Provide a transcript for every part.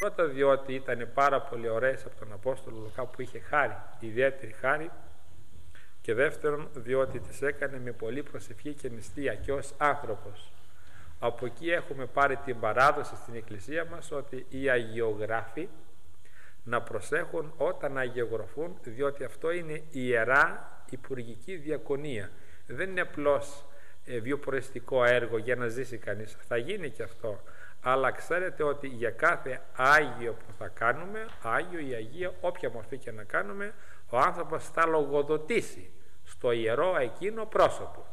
Πρώτα διότι ήταν πάρα πολύ ωραίες από τον Απόστολο Λουκά που είχε χάρη, ιδιαίτερη χάρη, και δεύτερον διότι τις έκανε με πολύ προσευχή και νηστεία και ως άνθρωπος. Από εκεί έχουμε πάρει την παράδοση στην Εκκλησία μας ότι οι αγιογράφοι να προσέχουν όταν αγιογραφούν, διότι αυτό είναι ιερά υπουργική διακονία. Δεν είναι απλώς βιοπροριστικό έργο για να ζήσει κανείς. Θα γίνει και αυτό, αλλά ξέρετε ότι για κάθε Άγιο που θα κάνουμε, Άγιο ή Αγία, όποια μορφή και να κάνουμε, ο άνθρωπος θα λογοδοτήσει στο ιερό εκείνο πρόσωπο.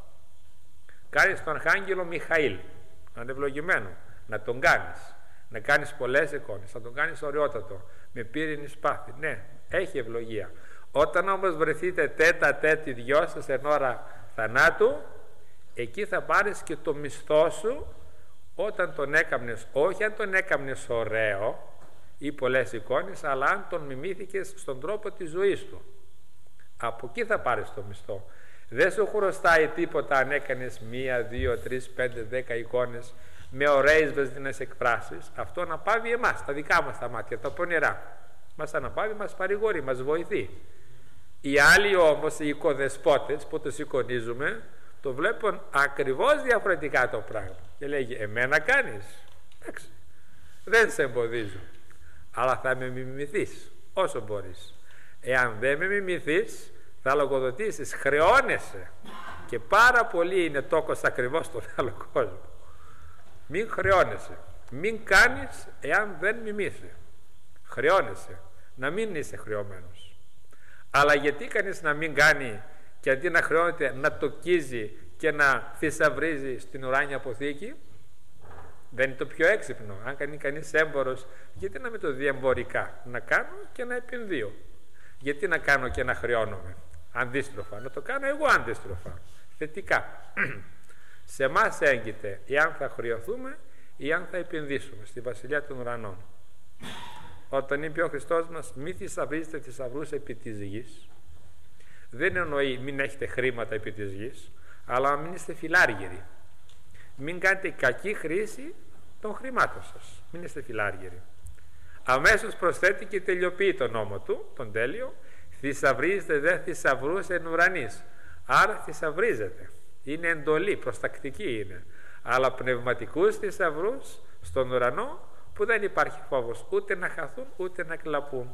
Κάνεις τον Αρχάγγελο Μιχαήλ, ανευλογημένο, να τον κάνεις, να κάνεις πολλές εικόνες, να τον κάνεις ωραιότατο, με πύρινη σπάθη, ναι, έχει ευλογία. Όταν όμως βρεθείτε τέτα τέτοι δυο σας εν ώρα θανάτου, εκεί θα πάρεις και το μισθό σου όταν τον έκαμνες, όχι αν τον έκαμνες ωραίο ή πολλές εικόνες, αλλά αν τον μιμήθηκες στον τρόπο της ζωής του. Από εκεί θα πάρεις το μισθό. Δεν σου χρωστάει τίποτα αν έκανες 1, 2, 3, 5, 10 εικόνες με ωραίες βεζινές εκφράσεις. Αυτό αναπαύει εμάς, τα δικά μας τα μάτια, τα πονηρά. Μας αναπαύει, μας παρηγορεί, μας βοηθεί. Οι άλλοι όμως, οι οικοδεσπότες που τους εικονίζουμε, το βλέπουν ακριβώς διαφορετικά το πράγμα. Και λέγει, εμένα κάνεις, εντάξει, δεν σε εμποδίζω, αλλά θα με μιμηθείς όσο μπορείς. Εάν δεν με μιμηθείς, θα λογοδοτήσεις, χρεώνεσαι. Και πάρα πολύ είναι τόκος ακριβώς στον άλλο κόσμο. Μην χρεώνεσαι, μην κάνεις εάν δεν μιμήσει. Χρεώνεσαι, να μην είσαι χρεωμένος. Αλλά γιατί κανείς να μην κάνει και αντί να χρεώνεται να τοκίζει και να θησαυρίζει στην ουράνια αποθήκη? Δεν είναι το πιο έξυπνο? Αν κάνει κανείς έμπορος, γιατί να με το δει εμπορικά? Να κάνω και να επενδύω. Γιατί να κάνω και να χρεώνομαι αντίστροφα? Να το κάνω εγώ αντίστροφα, θετικά. Σε εμάς έγκυται εάν θα χρεωθούμε ή αν θα επενδύσουμε στη Βασιλεία των Ουρανών. Όταν είπε ο Χριστός μας, μη θησαυρίζετε θησαυρούς επί της γης, δεν εννοεί μην έχετε χρήματα επί της γης, αλλά μην είστε φιλάργυροι. Μην κάνετε κακή χρήση των χρημάτων σας. Μην είστε φιλάργυροι. Αμέσως προσθέτει και τελειοποιεί τον νόμο του, τον τέλειο, θησαυρίζετε δε θησαυρούς εν ουρανής. Άρα θησαυρίζετε. Είναι εντολή, προστακτική είναι. Αλλά πνευματικούς θησαυρούς στον ουρανό που δεν υπάρχει φόβος ούτε να χαθούν ούτε να κλαπούν.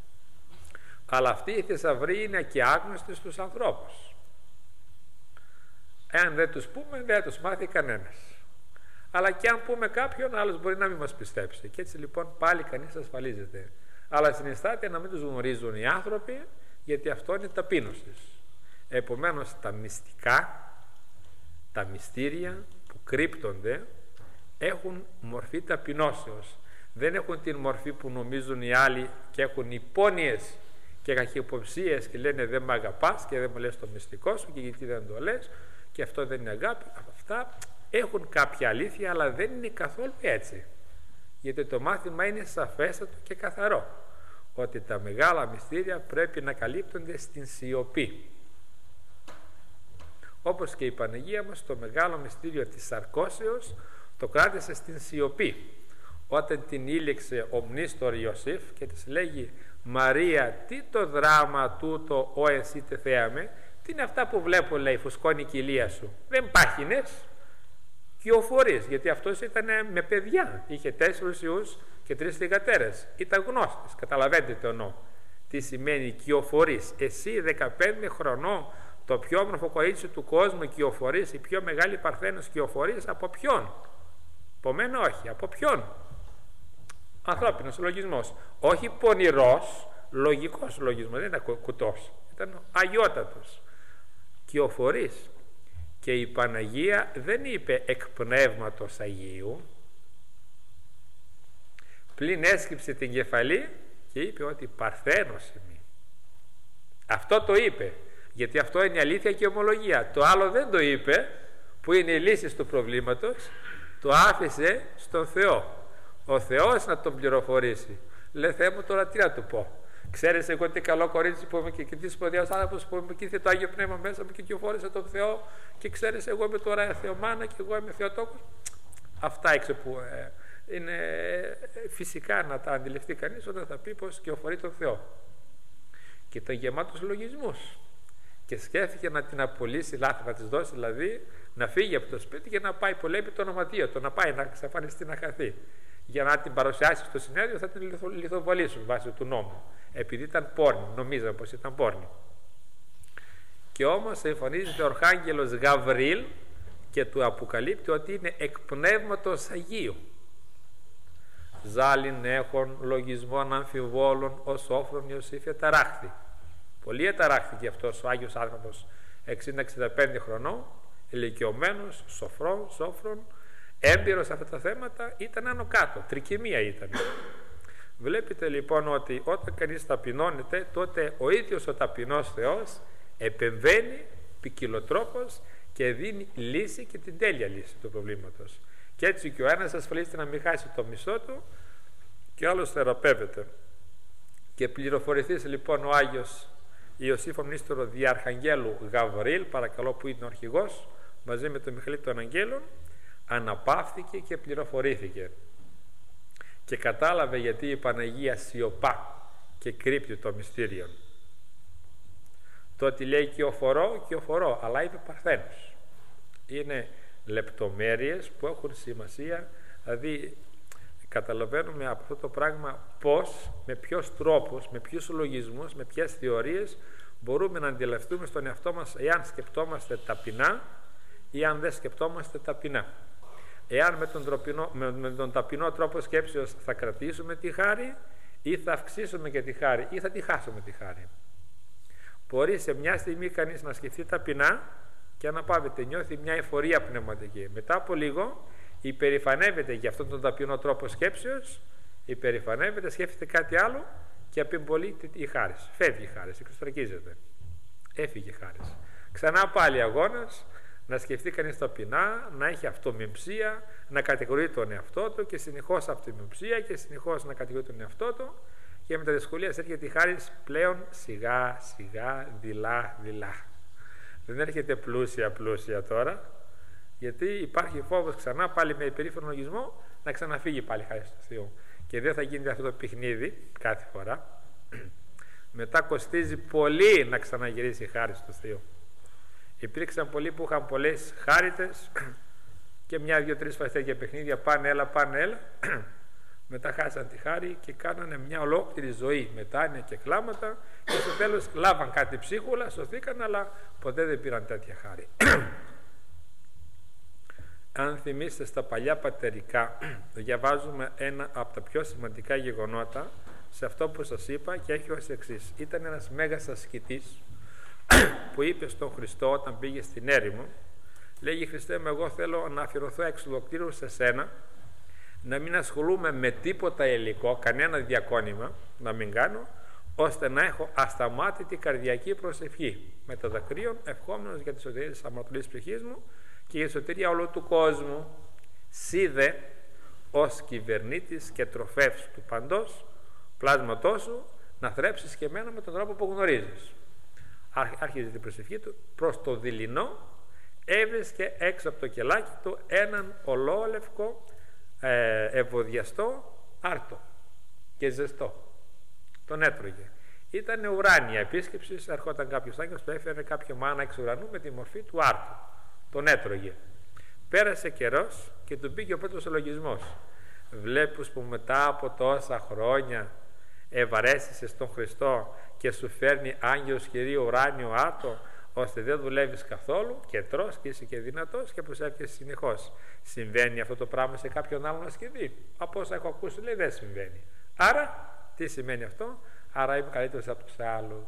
Αλλά αυτοί οι θησαυροί είναι και άγνωστοι στους ανθρώπους. Εάν δεν τους πούμε, δεν τους μάθει κανένας. Αλλά και αν πούμε κάποιον, άλλος μπορεί να μην μας πιστέψει. Και έτσι λοιπόν πάλι κανείς ασφαλίζεται. Αλλά συνιστάται να μην τους γνωρίζουν οι άνθρωποι, γιατί αυτό είναι ταπείνωσης. Επομένως τα μυστικά, τα μυστήρια που κρύπτονται έχουν μορφή ταπεινώσεως. Δεν έχουν την μορφή που νομίζουν οι άλλοι και έχουν υπόνοιες και καχυποψίες και λένε δεν με αγαπάς και δεν μου λες το μυστικό σου και γιατί δεν το λες και αυτό δεν είναι αγάπη. Αυτά έχουν κάποια αλήθεια, αλλά δεν είναι καθόλου έτσι. Γιατί το μάθημα είναι σαφέστατο και καθαρό, ότι τα μεγάλα μυστήρια πρέπει να καλύπτονται στην σιωπή. Όπως και η Παναγία μας το μεγάλο μυστήριο της σαρκώσεως το κράτησε στην σιωπή. Όταν την ήλεξε ο μνήστορ Ιωσήφ και της λέγει «Μαρία, τι το δράμα τούτο ο εσύ τε θέαμε, τι είναι αυτά που βλέπω, λέει, φουσκώνει η κοιλία σου, δεν πάχινες?» Κυοφορείς, γιατί αυτός ήταν με παιδιά, είχε 4 ιούς και 3 θυγατέρες, ήταν γνώστης. Καταλαβαίνετε το εννοώ. Τι σημαίνει κυοφορείς? Εσύ 15 χρονών, το πιο όμορφο κορίτσι του κόσμου, κυοφορείς, η πιο μεγάλη παρθένος, κυοφορείς από ποιον? Από μένα όχι, από ποιον? Ανθρώπινος λογισμός, όχι πονηρός, λογικός λογισμός, δεν ήταν κουτός, ήταν αγιότατος. Κυοφορείς. Και η Παναγία δεν είπε εκ πνεύματος Αγίου, πλην έσκυψε την κεφαλή και είπε ότι παρθένος είμαι. Αυτό το είπε, γιατί αυτό είναι αλήθεια και ομολογία. Το άλλο δεν το είπε, που είναι η λύση του προβλήματος, το άφησε στον Θεό. Ο Θεός να τον πληροφορήσει. Λέει, Θεέ μου, τώρα τι να του πω? Ξέρεις εγώ τι καλό κορίτσι που είμαι και τι σπουδαίος άνθρωπος που είμαι και ήρθε το Άγιο Πνεύμα μέσα μου και κυοφόρησε τον Θεό και ξέρεις εγώ είμαι τώρα Θεομάνα και εγώ είμαι Θεοτόκος. Αυτά έξω που είναι φυσικά να τα αντιληφθεί κανείς όταν θα πει πως κυοφορεί τον Θεό. Και ήταν γεμάτος λογισμούς. Και σκέφτηκε να την απολύσει λάθη, να της δώσει δηλαδή να φύγει από το σπίτι και να πάει πολέμη το ονοματείο, το να πάει να εξαφανιστεί, να χαθεί. Για να την παρουσιάσει στο συνέδριο θα την λιθοβολήσουν βάσει του νόμου. Επειδή ήταν πόρνη, νομίζαμε πως ήταν πόρνη. Και όμως εμφανίζεται ο Αρχάγγελος Γαβρίλ και του αποκαλύπτει ότι είναι εκ πνεύματος Αγίου. Ζάλιν έχων λογισμών αμφιβόλων ο Σόφρον Ιωσήφ εταράχθη. Πολύ εταράχθηκε αυτός ο Άγιος άνθρωπος, 60-65 χρονών, ηλικιωμένος, σόφρον, έμπειρος σε αυτά τα θέματα, ήταν άνω κάτω, τρικυμία ήταν. Βλέπετε λοιπόν ότι όταν κανείς ταπεινώνεται, τότε ο ίδιος ο ταπεινός Θεός επεμβαίνει ποικιλοτρόπως και δίνει λύση και την τέλεια λύση του προβλήματος. Και έτσι και ο ένας ασφαλίζεται να μην χάσει το μισθό του και ο άλλος θεραπεύεται. Και πληροφορηθείς λοιπόν ο Άγιος Ιωσήφ Μνήστορο δι' Αρχαγγέλου Γαβρίλ, παρακαλώ, που είναι ο αρχηγός, μαζί με τον Μιχαήλ των Αγγέλων, αναπαύθηκε και πληροφορήθηκε και κατάλαβε γιατί η Παναγία σιωπά και κρύπτει το μυστήριο. Το ότι λέει κυοφορώ, αλλά είπε Παρθένος. Είναι λεπτομέρειες που έχουν σημασία, δηλαδή καταλαβαίνουμε από αυτό το πράγμα πώς, με ποιους τρόπους, με ποιους λογισμούς, με ποιες θεωρίες μπορούμε να αντιληφθούμε στον εαυτό μας εάν σκεπτόμαστε ταπεινά ή αν δεν σκεπτόμαστε ταπεινά. Εάν με τον ταπεινό τρόπο σκέψεως θα κρατήσουμε τη χάρη ή θα αυξήσουμε και τη χάρη ή θα τη χάσουμε τη χάρη. Μπορεί σε μια στιγμή κανείς να σκεφτεί ταπεινά και αναπαύεται, νιώθει μια εφορία πνευματική. Μετά από λίγο υπερηφανεύεται για αυτόν τον ταπεινό τρόπο σκέψεως, υπερηφανεύεται, σκέφτεται κάτι άλλο και απεμπολείται η χάρις. Φεύγει η χάρις, εξωστρακίζεται. Έφυγε η χάρις. Ξανά πάλι αγώνας, να σκεφτεί κανείς ταπεινά, να έχει αυτομιμψία, να κατηγορεί τον εαυτό του και συνεχώς αυτομιμψία και συνεχώς να κατηγορεί τον εαυτό του, και με τα δυσκολία έρχεται η χάρις πλέον σιγά σιγά, δειλά. Δεν έρχεται πλούσια τώρα, γιατί υπάρχει φόβος ξανά πάλι με υπερήφανο λογισμό να ξαναφύγει πάλι η χάρις του Θεού. Και δεν θα γίνει αυτό το παιχνίδι κάθε φορά. Μετά κοστίζει πολύ να ξαναγυρίσει η χάρις του Θεού. Υπήρξαν πολλοί που είχαν πολλές χάριτες και μια, δύο, τρεις φορές τέτοια παιχνίδια, πάνε έλα, μετά χάσαν τη χάρη και κάνανε μια ολόκληρη ζωή μετάνοια και κλάματα και στο τέλος λάβαν κάτι ψίχουλα, σωθήκαν, αλλά ποτέ δεν πήραν τέτοια χάρη. Αν θυμίστε στα παλιά πατερικά, διαβάζουμε ένα από τα πιο σημαντικά γεγονότα σε αυτό που σας είπα και έχει ως εξής. Ήταν ένας μέγας ασκητής που είπε στον Χριστό όταν πήγε στην έρημο, λέγει: Χριστέ μου, εγώ θέλω να αφιερωθώ εξ ολοκλήρου σε σένα, να μην ασχολούμαι με τίποτα υλικό, κανένα διακόνημα να μην κάνω, ώστε να έχω ασταμάτητη καρδιακή προσευχή με τα δακρύων, ευχόμενος για τη σωτηρία της αμαρτωλής ψυχής μου και για τη σωτηρία όλου του κόσμου. Σίδε ως κυβερνήτης και τροφεύς του παντός πλάσματός σου, να θρέψεις και εμένα με τον τρόπο που γνωρίζεις. Άρχιζε την προσευχή του προς το δειλινό, έβρισκε έξω από το κελάκι του έναν ολόλευκο ευωδιαστό άρτο και ζεστό. Τον έτρωγε. Ήταν ουράνια επίσκεψη, ερχόταν κάποιος άγγελος που έφερε κάποιο μάνα εξ ουρανού με τη μορφή του άρτου. Τον έτρωγε. Πέρασε καιρός και του πήγε ο πρώτος λογισμός. Βλέπεις που μετά από τόσα χρόνια ευαρέστησες στον Χριστό και σου φέρνει άγγελος Κυρίου ουράνιο άρτο, ώστε δεν δουλεύεις καθόλου και τρως και είσαι και δυνατός και προσεύχεσαι συνεχώς. Συμβαίνει αυτό το πράγμα σε κάποιον άλλον ασκηδί? Από όσα έχω ακούσει, λέει, δεν συμβαίνει. Άρα, τι σημαίνει αυτό? Άρα είμαι καλύτερος από τους άλλους.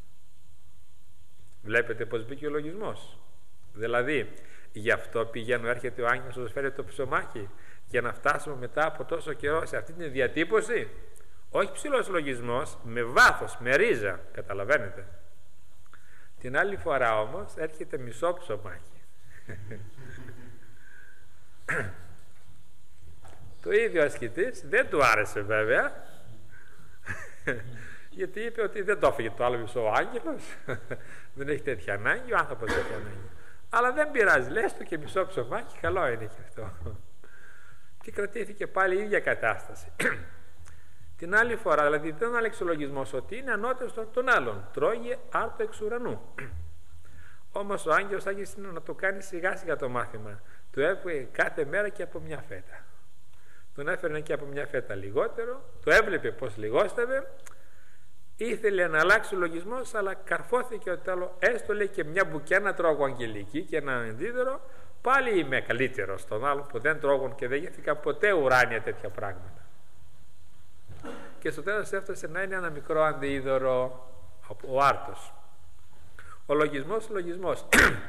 Βλέπετε πως μπήκε ο λογισμός. Δηλαδή, γι' αυτό πηγαίνω, έρχεται ο άγγελος να σου φέρει το ψωμάκι, για να φτάσουμε μετά από τόσο καιρό σε αυτή την διατύπωση. Όχι ψηλός λογισμός, με βάθος, με ρίζα, καταλαβαίνετε. Την άλλη φορά όμως έρχεται μισό ψωμάκι. Το ίδιο ασκητής δεν του άρεσε βέβαια, γιατί είπε ότι δεν το έφυγε το άλλο μισό ο άγγελος, δεν έχει τέτοια ανάγκη, ο άνθρωπος τέτοια ανάγκη. Αλλά δεν πειράζει, λες του και μισό ψωμάκι, καλό είναι και αυτό. και κρατήθηκε πάλι η ίδια κατάσταση. Την άλλη φορά, δηλαδή δεν ήταν αλεξιολογισμός ότι είναι ανώτερος των άλλων, τρώγε άρτο εξ ουρανού. Όμως ο άγγελος άρχισε να το κάνει σιγά σιγά το μάθημα. Του έφερε κάθε μέρα και από μια φέτα. Τον έφερε και από μια φέτα λιγότερο, το έβλεπε πως λιγόστευε, ήθελε να αλλάξει ο λογισμός, αλλά καρφώθηκε ότι άλλο, έστω λέει και μια μπουκιά να τρώγω αγγελική και ένα ενδίδωρο, πάλι είμαι καλύτερο στον άλλο που δεν τρώγουν και δεν γεύτηκαν ποτέ ουράνια τέτοια πράγματα. Και στο τέλος έφτασε να είναι ένα μικρό αντίδωρο, ο άρτος. Ο λογισμός.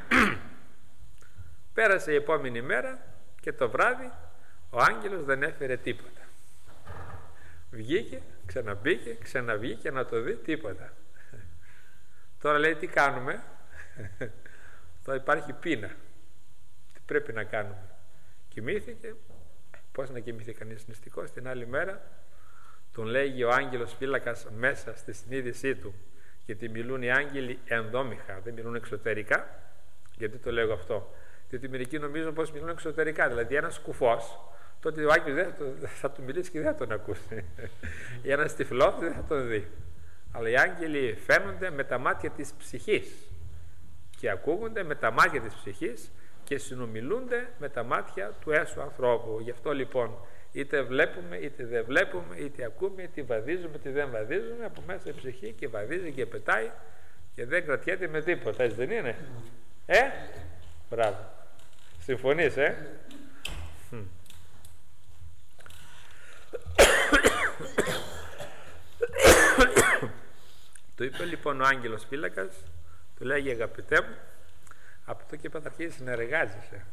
Πέρασε η επόμενη μέρα και το βράδυ ο άγγελος δεν έφερε τίποτα. Βγήκε, ξαναμπήκε, ξαναβγήκε να το δει, τίποτα. Τώρα λέει τι κάνουμε. Τώρα υπάρχει πείνα. Τι πρέπει να κάνουμε. Κοιμήθηκε. Πώς να κοιμηθεί κανείς νηστικός? Την άλλη μέρα τον λέγει ο άγγελος φύλακας μέσα στη συνείδησή του, γιατί μιλούν οι άγγελοι ενδόμηχα, δεν μιλούν εξωτερικά. Γιατί το λέω αυτό? Διότι μερικοί νομίζουν πως μιλούν εξωτερικά, δηλαδή ένας κουφός, τότε ο άγγελος θα του μιλήσει και δεν θα τον ακούσει. Ή ένας τυφλός δεν θα τον δει. Αλλά οι άγγελοι φαίνονται με τα μάτια της ψυχής και ακούγονται με τα μάτια της ψυχής και συνομιλούνται με τα μάτια του έσου ανθρώπου. Γι' αυτό λοιπόν είτε βλέπουμε είτε δεν βλέπουμε, είτε ακούμε είτε βαδίζουμε είτε δεν βαδίζουμε, από μέσα η ψυχή και βαδίζει και πετάει και δεν κρατιέται με τίποτα. Έτσι δεν είναι? Μπράβο. Συμφωνείς, Του είπε λοιπόν ο άγγελος φύλακας, του λέγει αγαπητέ μου, από εδώ και πέρα θα αρχίσεις να εργάζεσαι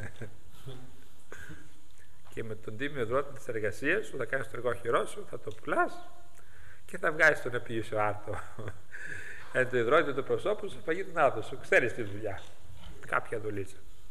και με τον τίμιο δρότη της εργασίας σου θα κάνεις το εργόχειρό σου, θα το πουλάς και θα βγάζεις τον επίησιο άρτο. Το υδρότη του προσώπου σου φαγεί τον άρτο σου, ξέρεις τη δουλειά, κάποια δουλίτσα.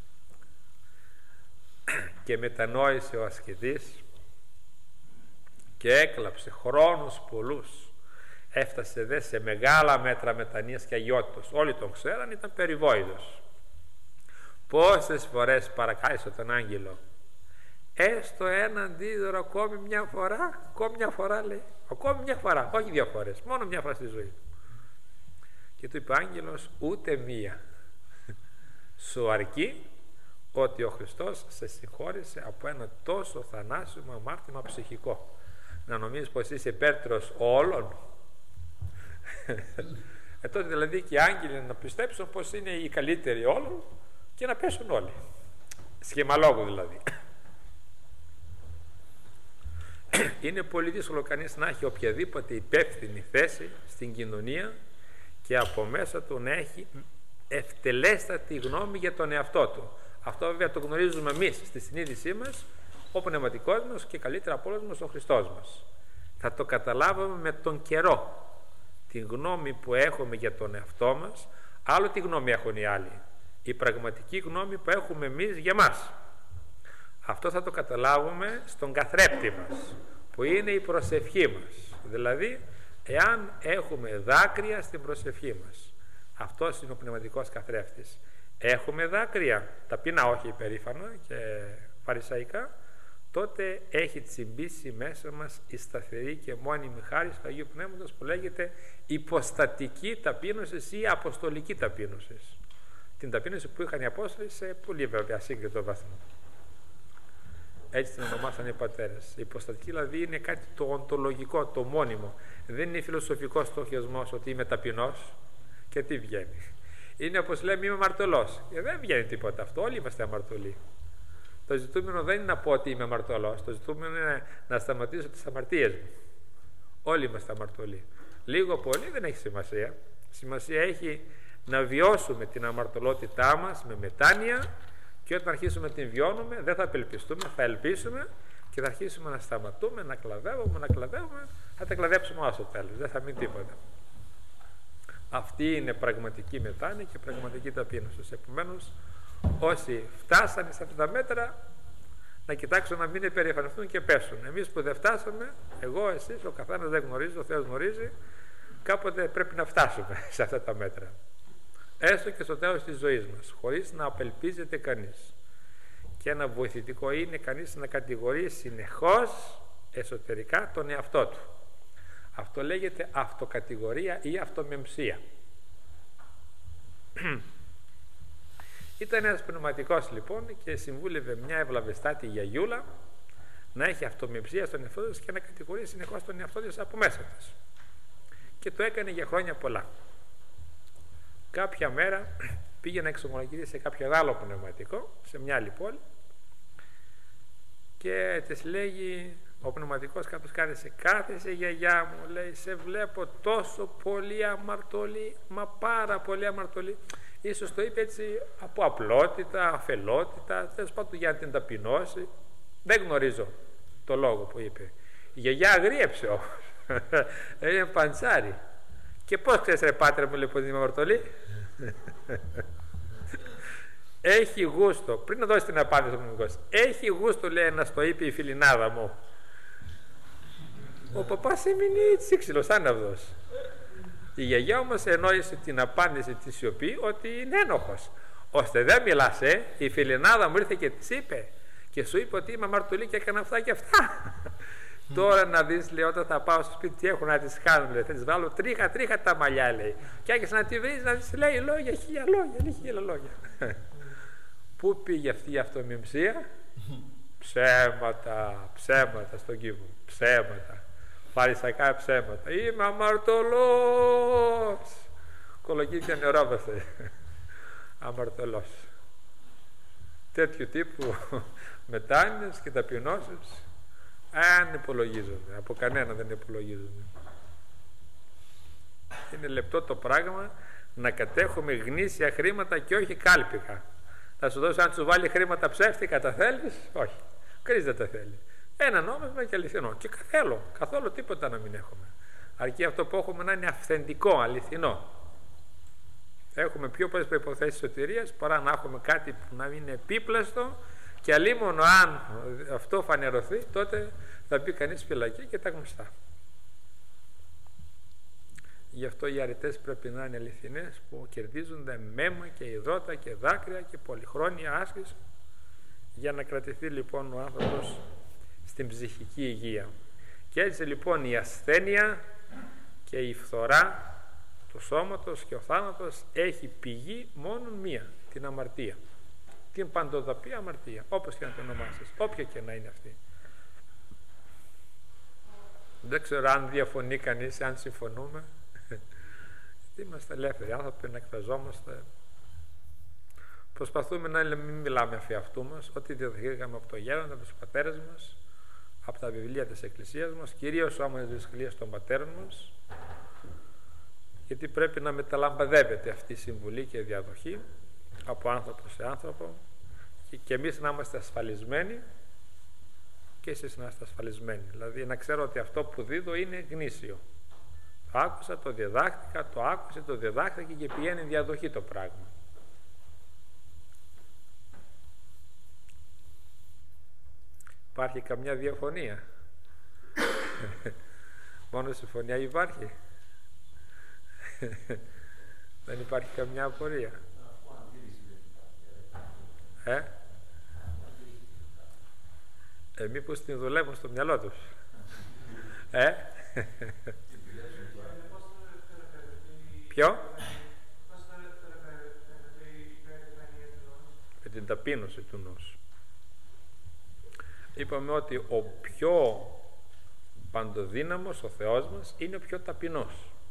Και μετανόησε ο ασκητής και έκλαψε χρόνους πολλούς. Έφτασε δε σε μεγάλα μέτρα μετανοίας και αγιότητος. Όλοι τον ξέραν, ήταν περιβόητος. Πόσες φορές παρακάλεσε τον άγγελο, έστω ένα αντίδωρο ακόμη μια φορά λέει, ακόμη μια φορά, όχι 2 φορές, μόνο μια φορά στη ζωή. Και του είπε ο άγγελος, ούτε μία. Σου αρκεί ότι ο Χριστός σε συγχώρησε από ένα τόσο θανάσιμο αμάρτημα ψυχικό. Να νομίζεις πως είσαι υπέρτερος όλων. Τότε δηλαδή και οι άγγελοι να πιστέψουν πως είναι οι καλύτεροι όλων και να πέσουν όλοι. Σχημαλόγου δηλαδή. Είναι πολύ δύσκολο κανείς να έχει οποιαδήποτε υπεύθυνη θέση στην κοινωνία και από μέσα του να έχει ευτελέστατη γνώμη για τον εαυτό του. Αυτό βέβαια το γνωρίζουμε εμείς στη συνείδησή μας, ο πνευματικός μας και καλύτερα από όλους μας ο Χριστός μας. Θα το καταλάβουμε με τον καιρό. Τη γνώμη που έχουμε για τον εαυτό μας, άλλο τι γνώμη έχουν οι άλλοι. Η πραγματική γνώμη που έχουμε εμείς για μας. Αυτό θα το καταλάβουμε στον καθρέπτη μας, που είναι η προσευχή μας. Δηλαδή, εάν έχουμε δάκρυα στην προσευχή μας, αυτός είναι ο πνευματικός καθρέφτης. Έχουμε δάκρυα, ταπεινά όχι υπερήφανα και φαρισαϊκά, τότε έχει τσιμπήσει μέσα μας η σταθερή και μόνιμη χάρις του Αγίου Πνεύματος που λέγεται υποστατική ταπείνωση ή αποστολική ταπείνωση. Την ταπείνωση που είχαν οι Απόστολοι σε πολύ βέβαια σύγκριτο βαθμό. Έτσι την ονομάσαν οι πατέρες. Η υποστατική δηλαδή είναι κάτι το οντολογικό, το μόνιμο. Δεν είναι φιλοσοφικός στοχασμός ότι είμαι ταπεινός και τι βγαίνει. Είναι όπως λέμε είμαι αμαρτωλός. Δεν βγαίνει τίποτα αυτό, όλοι είμαστε αμαρτωλοί. Το ζητούμενο δεν είναι να πω ότι είμαι αμαρτωλός, το ζητούμενο είναι να σταματήσω τις αμαρτίες μου. Όλοι είμαστε αμαρτωλοί. Λίγο πολύ δεν έχει σημασία. Σημασία έχει να βιώσουμε την αμαρτωλότητά μας με μετάνοια και όταν αρχίσουμε να την βιώνουμε δεν θα απελπιστούμε, θα ελπίσουμε και θα αρχίσουμε να σταματούμε, να κλαδεύουμε, θα τα κλαδέψουμε όλα στο τέλος, δεν θα μείνει τίποτα. Αυτή είναι πραγματική μετάνοια και πραγματική ταπείνωση. Επομένως, όσοι φτάσανε σε αυτά τα μέτρα να κοιτάξουν να μην υπερηφανευτούν και πέσουν. Εμείς που δεν φτάσαμε, εγώ, εσείς, ο καθένας δεν γνωρίζει, ο Θεός γνωρίζει, κάποτε πρέπει να φτάσουμε σε αυτά τα μέτρα. Έστω και στο τέλος της ζωής μας, χωρίς να απελπίζεται κανείς. και ένα βοηθητικό είναι κανείς να κατηγορεί συνεχώς εσωτερικά τον εαυτό του. Αυτό λέγεται αυτοκατηγορία ή αυτομεμψία. Ήταν ένας πνευματικός λοιπόν και συμβούλευε μια ευλαβεστάτη γιαγιούλα να έχει αυτομεμψία στον εαυτό της και να κατηγορεί συνεχώς τον εαυτό της από μέσα της. Και το έκανε για χρόνια πολλά. Κάποια μέρα πήγε να εξομολογηθεί σε κάποιο άλλο πνευματικό, σε μια άλλη πόλη, και της λέγει ο πνευματικός, κάποιος κάθεσε γιαγιά μου, λέει, σε βλέπω τόσο πολύ αμαρτωλή, μα πάρα πολύ αμαρτωλή. Ίσως το είπε έτσι από απλότητα, αφελότητα, τέλος πάντων για να την ταπεινώσει. Δεν γνωρίζω το λόγο που είπε. Η γιαγιά αγρίεψε όμως. Είναι παντσάρι. Και πώς ξέρεις ρε πάτρε μου, λέει, πως είμαι αμαρτωλή? Έχει γούστο, πριν να δώσει την απάντηση ο πνευματικός, έχει γούστο, λέει, να στο είπε η φιλινάδα μου. Ο παπάς έμεινε έτσι ξυλοσάναυδος. Η γιαγιά όμως ενόησε την απάντηση τη σιωπή ότι είναι ένοχος. Ώστε δεν μιλάς, η φιλινάδα μου ήρθε και της είπε και σου είπε ότι είμαι αμαρτωλή και έκανα αυτά και αυτά. Τώρα να δεις, λέει, όταν θα πάω στο σπίτι τι έχουν να τις κάνουν, λέει, θα τις βάλω τρίχα τα μαλλιά, λέει, και άρχισε να τη βρεις, να της λέει λόγια, χίλια λόγια. Πού πήγε αυτή η αυτομιμψία? Ψέματα στον κήπο, ψέματα, φαρισαϊκά ψέματα. Είμαι αμαρτωλός. Κολοκύθια νερόβαστε. Αμαρτωλός. Τέτοιου τύπου μετάνοιες και ταπεινώσεις αν υπολογίζονται, από κανένα δεν υπολογίζονται. Είναι λεπτό το πράγμα να κατέχουμε γνήσια χρήματα και όχι κάλπικα. Θα σου δώσει, αν σου βάλει χρήματα ψεύτικα, τα θέλεις? Όχι, κρίς δεν τα θέλει. Ένα νόμισμα και αληθινό. Και καθόλου τίποτα να μην έχουμε. Αρκεί αυτό που έχουμε να είναι αυθεντικό, αληθινό. Έχουμε πιο πολλές προϋποθέσεις σωτηρίας παρά να έχουμε κάτι που να είναι επίπλαστο, και αλίμονο αν αυτό φανερωθεί, τότε θα μπει κανείς φυλακή και τα γνωστά. Γι' αυτό οι αρετές πρέπει να είναι αληθινές, που κερδίζονται με αίμα και υδρότα και δάκρυα και πολυχρόνια άσκηση, για να κρατηθεί λοιπόν ο άνθρωπος στην ψυχική υγεία. Και έτσι λοιπόν η ασθένεια και η φθορά του σώματος και ο θάνατος έχει πηγή μόνο μία, την αμαρτία. Την παντοδαπή αμαρτία, όπως και να το ονομάσεις, όποια και να είναι αυτή. Δεν ξέρω αν διαφωνεί κανείς, αν συμφωνούμε. Είμαστε ελεύθεροι άνθρωποι να εκφραζόμαστε. Προσπαθούμε να μην μιλάμε αφ' αυτού μας, ό,τι διδαχθήκαμε από το γέροντα, από τους πατέρες μας, από τα βιβλία της Εκκλησίας μας, κυρίως όμως τις δυσκολίες των πατέρων μας, γιατί πρέπει να μεταλαμπαδεύεται αυτή η συμβουλή και η διαδοχή από άνθρωπο σε άνθρωπο, και εμείς να είμαστε ασφαλισμένοι και εσείς να είστε ασφαλισμένοι. Δηλαδή να ξέρω ότι αυτό που δίδω είναι γνήσιο. Το άκουσα, το διδάχτηκα, το άκουσε, το διδάχτηκε και πηγαίνει διαδοχή το πράγμα. Υπάρχει καμιά διαφωνία? Μόνο συμφωνία υπάρχει? Δεν υπάρχει καμιά απορία? Μήπως την δουλεύουν στο μυαλό τους? Ποιο? Με την ταπείνωση του νους. Είπαμε ότι ο πιο παντοδύναμος, ο Θεός μας, είναι ο πιο ταπεινός.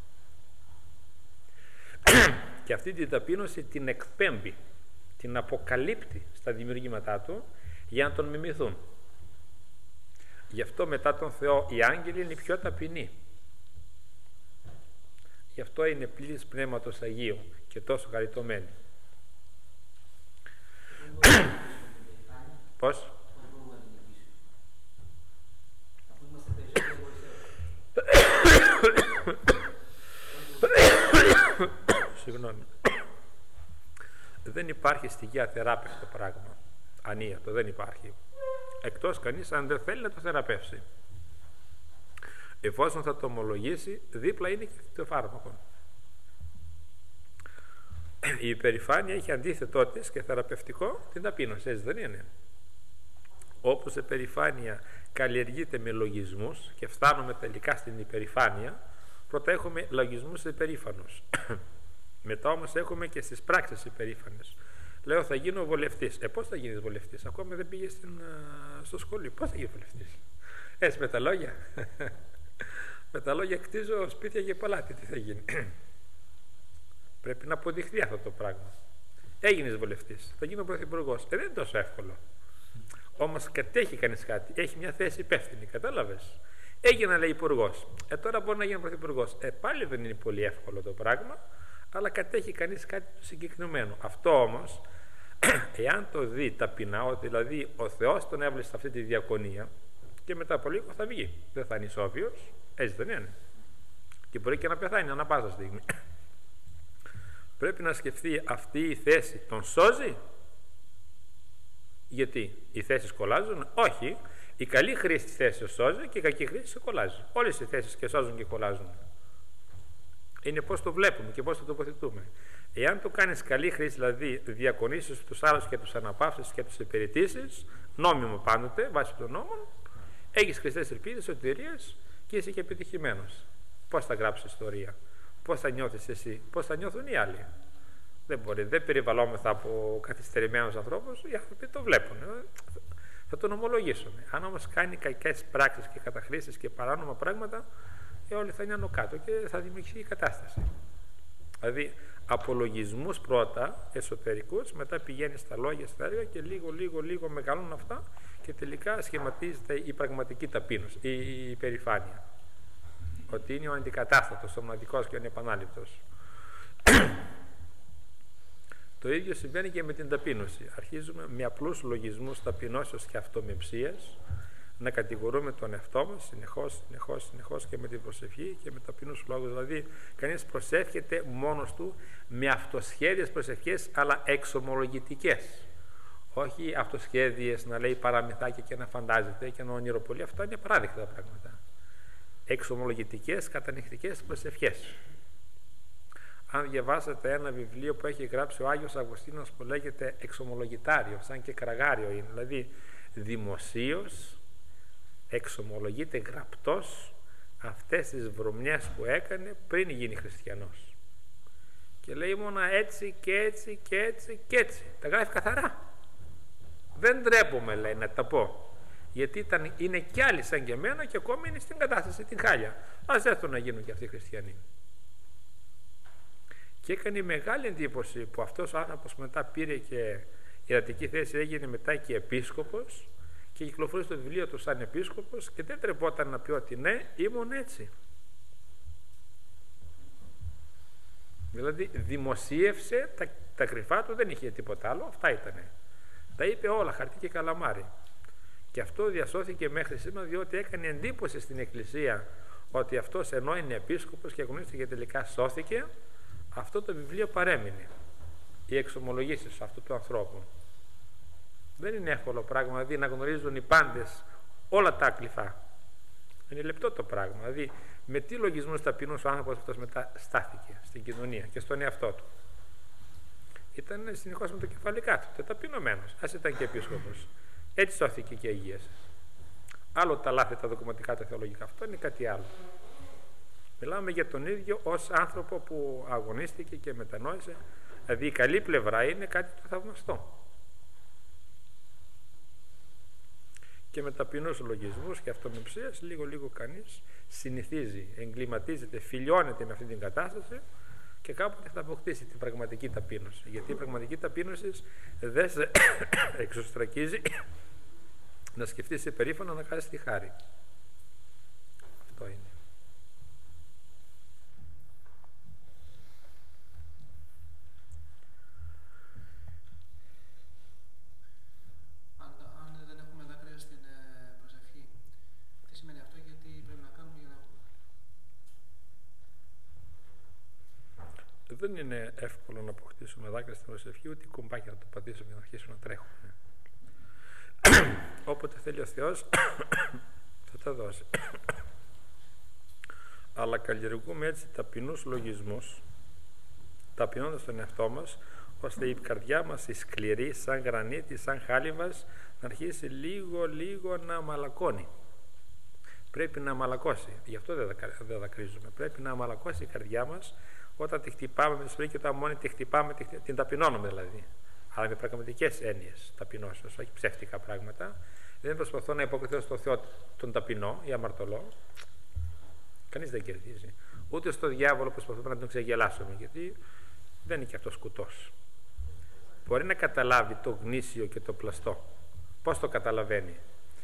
Και αυτή την ταπείνωση την εκπέμπει, την αποκαλύπτει στα δημιουργήματά του για να τον μιμηθούν. Γι' αυτό μετά τον Θεό οι άγγελοι είναι οι πιο ταπεινοί. Γι' αυτό είναι πλήρης Πνεύματος Αγίου και τόσο χαριτωμένοι. Πώς? Συγγνώμη. Δεν υπάρχει στη γη αθεράπευτο πράγμα. Ανίατο, δεν υπάρχει. Εκτός κανείς αν δεν θέλει να το θεραπεύσει. Εφόσον θα το ομολογήσει, δίπλα είναι και το φάρμακο. Η υπερηφάνεια έχει αντίθετό της και θεραπευτικό την ταπείνωση, έτσι δεν είναι? Όπως η περηφάνεια καλλιεργείται με λογισμούς και φτάνουμε τελικά στην υπερηφάνεια, πρώτα έχουμε λογισμούς υπερήφανους. Μετά όμως έχουμε και στις πράξεις υπερήφανες. Λέω θα γίνω βολευτής. Πώς θα γίνεις βολευτής? Ακόμα δεν πήγες στο σχολείο. Πώς θα γίνεις βολευτής? Έτσι με τα λόγια. Με τα λόγια κτίζω σπίτια και παλάτι. Τι θα γίνει? Πρέπει να αποδειχθεί αυτό το πράγμα. Έγινες βολευτής. Θα γίνω πρωθυπουργός. Δεν είναι τόσο εύκολο. Όμως κατέχει κανείς κάτι. Έχει μια θέση υπεύθυνη. Κατάλαβες? Έγινα, λέει, υπουργός. Τώρα μπορεί να γίνει πρωθυπουργός. Πάλι δεν είναι πολύ εύκολο το πράγμα, αλλά κατέχει κανείς κάτι συγκεκριμένο. Αυτό όμως, εάν το δει ταπεινά, ότι δηλαδή ο Θεός τον έβλεψε σε αυτή τη διακονία, και μετά από λίγο θα βγει. Δεν θα είναι ισόβιος, έτσι δεν είναι? Και μπορεί και να πεθάνει ανά πάσα στιγμή. Πρέπει να σκεφτεί, αυτή η θέση τον σώζει? Γιατί οι θέσεις κολλάζουν? Όχι. Η καλή χρήση της θέσης σώζει και η κακή χρήση σε κολλάζει. Όλες οι θέσεις και σώζουν και κολλάζουν. Είναι πώς το βλέπουμε και πώς το τοποθετούμε. Εάν το κάνεις καλή χρήση, δηλαδή διακονήσεις τους άλλους και τους αναπαύσεις και τους υπηρετήσεις, νόμιμο πάντοτε, βάσει των νόμων, έχεις χρηστές ελπίδες, σωτηρίες και είσαι και επιτυχημένος. Πώς θα γράψεις ιστορία? Πώς θα νιώθεις εσύ? Πώς θα νιώθουν οι άλλοι? Δεν μπορεί. Δεν περιβαλλόμεθα από καθυστερημένους ανθρώπους. Οι άνθρωποι το βλέπουν. Θα τον ομολογήσουν. Αν όμως κάνει κακές πράξεις και καταχρήσεις και παράνομα πράγματα, όλοι θα είναι άνω κάτω και θα δημιουργηθεί η κατάσταση. Δηλαδή, απολογισμούς πρώτα, εσωτερικούς, μετά πηγαίνει στα λόγια, στα έργα και λίγο μεγαλώνουν αυτά και τελικά σχηματίζεται η πραγματική ταπείνωση, η υπερηφάνεια. Ότι είναι ο αντικατάστατος, ο μοναδικός και ο ανεπανάληπτος. Το ίδιο συμβαίνει και με την ταπείνωση. Αρχίζουμε με απλούς λογισμούς ταπεινώσεως και αυτομεψίας να κατηγορούμε τον εαυτό μας συνεχώς και με την προσευχή και με ταπεινούς λόγους. Δηλαδή, κανείς προσεύχεται μόνος του με αυτοσχέδιες προσευχές, αλλά εξομολογητικές. Όχι αυτοσχέδιες να λέει παραμυθάκια και να φαντάζεται και να ονειροπολεί. Αυτά είναι απαράδεκτα πράγματα. Εξομολογητικές, κατανυχτικές προσευχές. Αν διαβάσετε ένα βιβλίο που έχει γράψει ο Άγιος Αυγουστίνος που λέγεται Εξομολογητάριο, σαν και κραγάριο είναι, δηλαδή δημοσίως εξομολογείται γραπτός αυτές τις βρωμιές που έκανε πριν γίνει χριστιανός. Και λέει μόνο έτσι και έτσι και έτσι και έτσι. Τα γράφει καθαρά. Δεν ντρέπομαι, λέει, να τα πω. Γιατί είναι κι άλλοι σαν και εμένα και ακόμη είναι στην κατάσταση την χάλια. Ας έρθουν να γίνουν και αυτοί χριστιανοί. Και έκανε μεγάλη εντύπωση που αυτός ο άνθρωπος μετά πήρε και ιερατική θέση, έγινε μετά και επίσκοπος και κυκλοφορεί στο βιβλίο του σαν επίσκοπος και δεν τρεπόταν να πει ότι ναι, ήμουν έτσι. Δηλαδή δημοσίευσε τα κρυφά του, δεν είχε τίποτα άλλο, αυτά ήτανε. Τα είπε όλα, χαρτί και καλαμάρι. Και αυτό διασώθηκε μέχρι σήμερα, διότι έκανε εντύπωση στην Εκκλησία ότι αυτός ενώ είναι επίσκοπος και αγωνίστηκε και τελικά σώθηκε, αυτό το βιβλίο παρέμεινε. Οι εξομολογήσεις αυτού του ανθρώπου. Δεν είναι εύκολο πράγμα, δηλαδή να γνωρίζουν οι πάντες όλα τα κλειφά. Είναι λεπτό το πράγμα. Δηλαδή, με τι λογισμούς ταπεινός ο άνθρωπος αυτός μετά στάθηκε στην κοινωνία και στον εαυτό του? Ήταν συνεχώς με το κεφάλι κάτω, ταπεινωμένος. Ας ήταν και επίσκοπος. Έτσι σώθηκε και αγίασε. Άλλο τα λάθη, τα δοκιματικά, τα θεολογικά. Αυτό είναι κάτι άλλο. Μιλάμε για τον ίδιο ως άνθρωπο που αγωνίστηκε και μετανόησε. Δηλαδή η καλή πλευρά είναι κάτι το θαυμαστό. Και με ταπεινούς λογισμούς και αυτομεψίας λίγο κανείς συνηθίζει, εγκληματίζεται, φιλιώνεται με αυτή την κατάσταση και κάποτε θα αποκτήσει την πραγματική ταπείνωση. Γιατί η πραγματική ταπείνωση δεν σε εξωστρακίζει να σκεφτείς υπερήφανα να κάνεις τη χάρη. Αυτό είναι. Δεν είναι εύκολο να αποκτήσουμε δάκρυα στην προσευχή, ούτε κουμπάκια να το πατήσουμε για να αρχίσουμε να τρέχουμε. Όποτε θέλει ο Θεός θα τα δώσει. Αλλά καλλιεργούμε έτσι ταπεινούς λογισμούς, ταπεινώντας τον εαυτό μας, ώστε η καρδιά μας η σκληρή, σαν γρανίτη, σαν χάλιβας, να αρχίσει λίγο να μαλακώνει. Πρέπει να μαλακώσει. Γι' αυτό δεν δακρύζουμε. Πρέπει να μαλακώσει η καρδιά μας όταν τη χτυπάμε με τη σφραγή και όταν μόνη τη χτυπάμε, την ταπεινώνουμε δηλαδή. Αλλά με πραγματικές έννοιες ταπεινώσεως, όχι ψεύτικα πράγματα. Δεν προσπαθώ να υποκριθώ στο Θεό τον ταπεινό ή αμαρτωλό. Κανείς δεν κερδίζει. Ούτε στο διάβολο προσπαθούμε να τον ξεγελάσουμε, γιατί δεν είναι και αυτός κουτός. Μπορεί να καταλάβει το γνήσιο και το πλαστό. Πώς το καταλαβαίνει?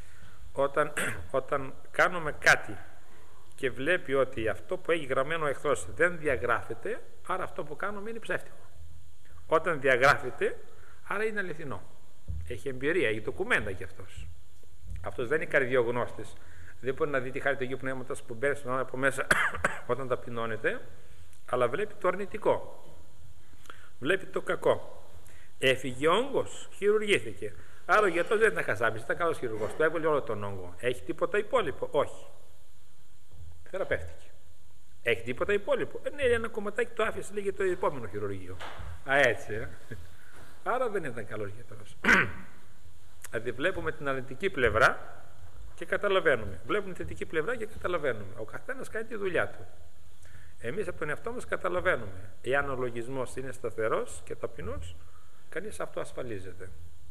Όταν κάνουμε κάτι και βλέπει ότι αυτό που έχει γραμμένο ο εχθρός δεν διαγράφεται, άρα αυτό που κάνουμε είναι ψεύτικο. Όταν διαγράφεται, άρα είναι αληθινό. Έχει εμπειρία, έχει ντοκουμέντα κι αυτός. Αυτός δεν είναι καρδιογνώστης. Δεν μπορεί να δει τη χάρη του Αγίου Πνεύματος που μπαίνει στον από μέσα όταν ταπεινώνεται, αλλά βλέπει το αρνητικό. Βλέπει το κακό. Έφυγε ο όγκος, χειρουργήθηκε. Άρα ο γιατρός δεν ήταν χασάπης, ήταν καλός χειρουργός. Το έβγαλε όλο τον όγκο. Έχει τίποτα υπόλοιπο? Όχι. Θεραπεύτηκε. Έχει τίποτα υπόλοιπο? Ναι, ένα κομματάκι το άφησε, λέγε το επόμενο χειρουργείο. Έτσι. Άρα δεν ήταν καλός γιατρός. Δηλαδή βλέπουμε την αρνητική πλευρά και καταλαβαίνουμε. Βλέπουμε την θετική πλευρά και καταλαβαίνουμε. Ο καθένας κάνει τη δουλειά του. Εμείς από τον εαυτό μας καταλαβαίνουμε. Εάν ο λογισμός είναι σταθερός και ταπεινός, κανείς αυτό ασφαλίζεται.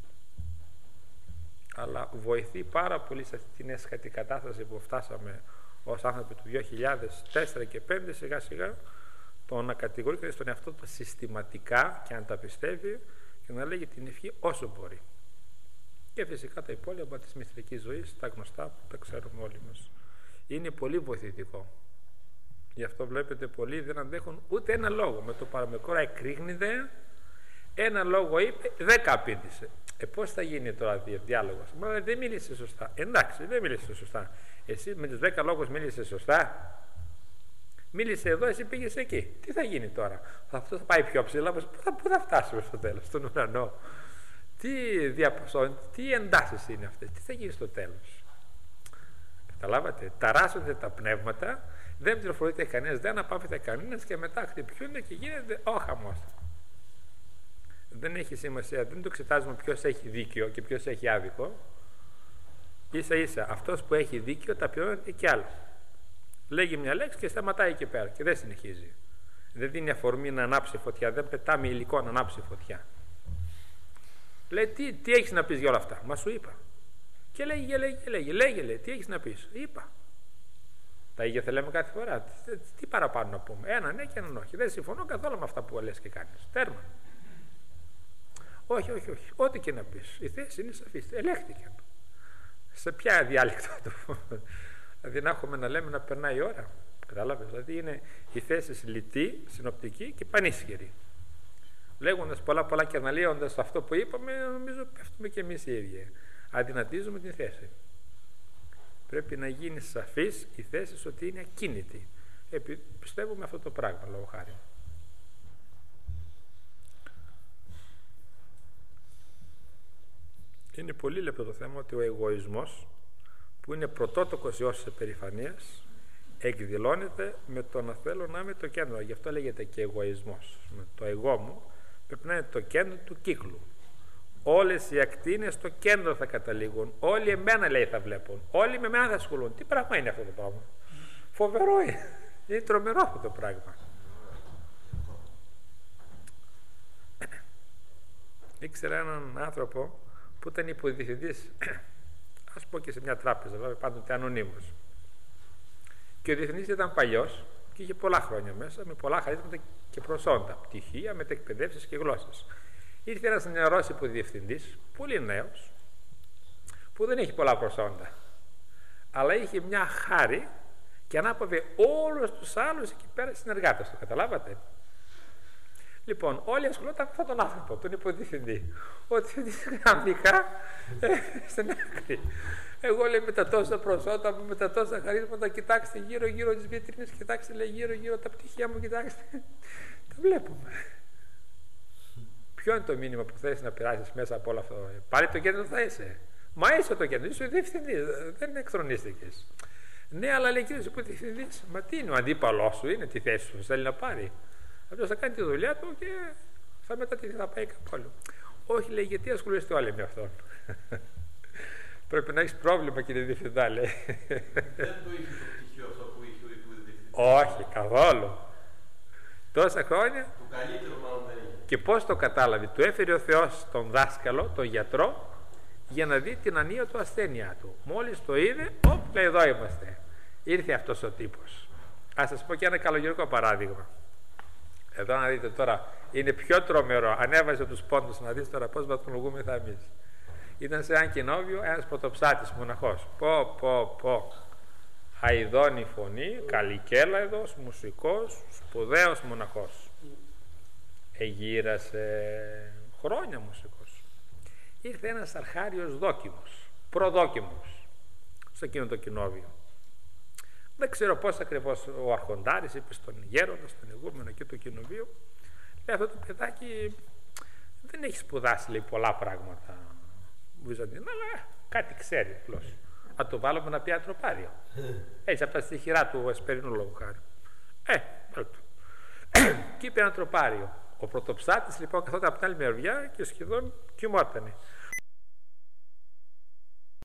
Αλλά βοηθεί πάρα πολύ σε αυτή την έσχατη κατάσταση που φτάσαμε ως άνθρωποι του 2004 και 2005, σιγά σιγά, το να κατηγορεί στον εαυτό του συστηματικά και αν τα πιστεύει και να λέγει την ευχή όσο μπορεί. Και φυσικά τα υπόλοιπα της μυστικής ζωής, τα γνωστά που τα ξέρουμε όλοι μας. Είναι πολύ βοηθητικό. Γι' αυτό βλέπετε πολλοί δεν αντέχουν ούτε ένα λόγο. Με το παραμικρό εκρήγνιδε, ένα λόγο είπε, 10 απήντησε. Πώς θα γίνει τώρα διάλογος? Μα δεν μίλησε σωστά. Εντάξει, δεν μίλησε σωστά. Εσύ με τους 10 λόγους μίλησε σωστά. Μίλησε εδώ, εσύ πήγες εκεί. Τι θα γίνει τώρα? Αυτό θα πάει πιο ψηλά. Πού θα φτάσουμε στο τέλος? Στον ουρανό? Τι διαποσών, τι εντάσεις είναι αυτές? Τι θα γίνει στο τέλος? Καταλάβατε? Ταράσσονται τα πνεύματα, δεν πληροφορείται κανένας, δεν αναπαύεται κανένας και μετά χτυπιούνται και γίνεται ο χαμός. Δεν έχει σημασία, δεν το εξετάζουμε ποιος έχει δίκιο και ποιος έχει άδικο. Ίσα ίσα αυτός που έχει δίκιο ταπεινώνεται κι άλλο. Λέγει μια λέξη και σταματάει εκεί πέρα και δεν συνεχίζει. Δεν δίνει αφορμή να ανάψει φωτιά, δεν πετάμε υλικό να ανάψει φωτιά. Λέει τι έχεις να πεις για όλα αυτά? Μα σου είπα. Και λέγε, τι έχεις να πεις? Είπα. Τα ίδια θα λέμε κάθε φορά. Τι παραπάνω να πούμε? Ένα ναι και έναν όχι. Δεν συμφωνώ καθόλου με αυτά που λες και κάνεις. Τέρμα. Όχι. Ό,τι και να πεις. Η θέση είναι σαφής. Ελέγχθηκε. Σε ποια διάλεκτο του? Δηλαδή να έχουμε να λέμε να περνάει η ώρα. Κατάλαβες? Δηλαδή είναι η θέση λιτή, συνοπτική και πανίσχυρη. Λέγοντας πολλά και αναλύοντας αυτό που είπαμε, νομίζω πέφτουμε και εμείς οι ίδιοι. Αδυνατίζουμε την θέση. Πρέπει να γίνει σαφής η θέση ότι είναι ακίνητη. Πιστεύουμε αυτό το πράγμα, λόγω χάρη. Είναι πολύ λεπτό το θέμα ότι ο εγωισμός, που είναι πρωτότοκος ιός της επερηφανίας, εκδηλώνεται με το να θέλω να είμαι το κέντρο. Γι' αυτό λέγεται και εγωισμός. Με το εγώ μου πρέπει να είναι το κέντρο του κύκλου. Όλες οι ακτίνες στο κέντρο θα καταλήγουν. Όλοι εμένα, λέει, θα βλέπουν. Όλοι με μένα θα ασχολούν. Τι πράγμα είναι αυτό το πράγμα? Φοβερό είναι. Είναι τρομερό αυτό το πράγμα. Ήξερα έναν άνθρωπο που ήταν υποδιευθυντής, ας πω και σε μια τράπεζα, βέβαια πάντοτε ανωνύμως. Και ο διευθυντής ήταν παλιός και είχε πολλά χρόνια μέσα, με πολλά χαρίσματα και προσόντα, πτυχία, μετεκπαιδεύσεις και γλώσσες. Ήρθε ένας νεαρός υποδιευθυντής, πολύ νέος, που δεν έχει πολλά προσόντα, αλλά είχε μια χάρη και ανάπαυε όλους τους άλλους εκεί πέρα συνεργάτες του. Καταλάβατε? Λοιπόν, όλοι ασχολούνταν με αυτόν τον άνθρωπο, τον υποδιευθυντή. Ο διευθυντής γραμμικά στην άκρη. Εγώ, λέει, με τα τόσα προσόντα μου, με τα τόσα χαρίσματα, κοιτάξτε γύρω-γύρω τις βιτρίνες, κοιτάξτε, λέει, γύρω-γύρω τα πτυχία μου, κοιτάξτε. Τα βλέπουμε. Ποιο είναι το μήνυμα που θες να περάσεις μέσα από όλο αυτό? Πάλι το κέντρο θα είσαι. Μα είσαι το κέντρο, είσαι ο διευθυντής, δεν εκθρονίστηκες. Ναι, αλλά λέει κύριος υποδιευθυντής, μα τι είναι, ο αντίπαλός σου είναι, τη θέση σου θέλει να πάρει? Αυτός θα κάνει τη δουλειά του και θα μετά θα πάει κάπου αλλού. Όχι, λέει, γιατί ασχολείστε όλοι με αυτόν? Πρέπει να έχεις πρόβλημα, κύριε Διευθυντά, λέει. Δεν το είχε το πτυχίο αυτό που είχε ο Διευθυντής. Όχι, καθόλου. Τόσα χρόνια. Το καλύτερο μάλλον δεν είχε. Και πώς το κατάλαβε? Του έφερε ο Θεός τον δάσκαλο, τον γιατρό, για να δει την ανίωτο ασθένειά του. Μόλις το είδε, λέει, εδώ είμαστε. Ήρθε αυτός ο τύπος. Ας σας πω και ένα καλογερικό παράδειγμα. Εδώ να δείτε τώρα, είναι πιο τρομερό. Ανέβαζε τους πόντους, να δεις τώρα πώς βαθμολογούμεθα εμείς. Ήταν σε ένα κοινόβιο ένας πρωτοψάτης μοναχός. Πω. Αηδώνει φωνή, καλικέλαιδος, μουσικός, σπουδαίος μοναχός. Εγύρασε χρόνια μουσικός. Ήρθε ένας αρχάριος δόκιμος, προδόκιμος, σε εκείνο το κοινόβιο. Δεν ξέρω πώς ακριβώς ο αρχοντάρης είπε στον γέροντα, στον ηγούμενο εκεί του κοινοβίου, λέει, αυτό το παιδάκι δεν έχει σπουδάσει, λέει, πολλά πράγματα βυζαντινά, αλλά κάτι ξέρει απλώς. Θα το βάλουμε να πει ατροπάριο. Έτσι, από τα στοιχειρά του Εσπερινού λόγου χάρη. Και είπε ένα τροπάριο. Ο πρωτοψάτης λοιπόν καθόταν από την άλλη μεριά και σχεδόν κοιμότανε.